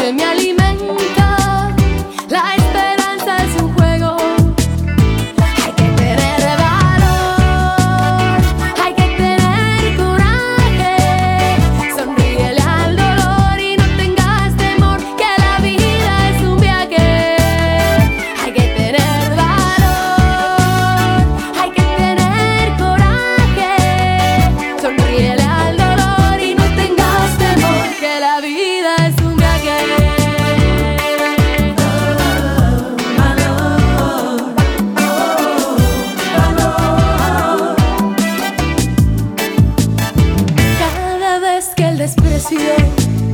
que me alimenta. La esperanza es un juego. Hay que tener valor, hay que tener coraje. Sonríele al dolor y no tengas temor, que la vida es un viaje. Hay que tener valor, hay que tener coraje. Sonríele al dolor y no tengas temor, que la vida es un viaje. Cada vez que el desprecio